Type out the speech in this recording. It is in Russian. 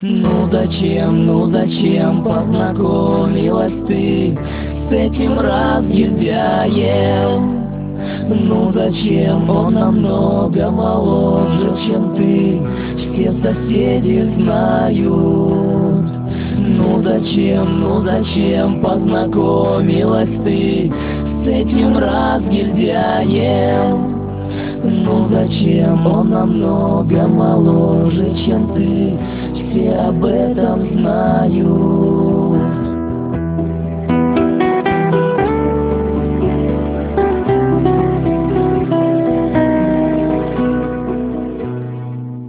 Ну зачем познакомилась ты с этим разгильдяем? Ну зачем он намного моложе, чем ты? Все соседи знают. Ну зачем познакомилась ты с этим разгильдяем? Ну зачем он намного моложе, чем ты? Все об этом знают.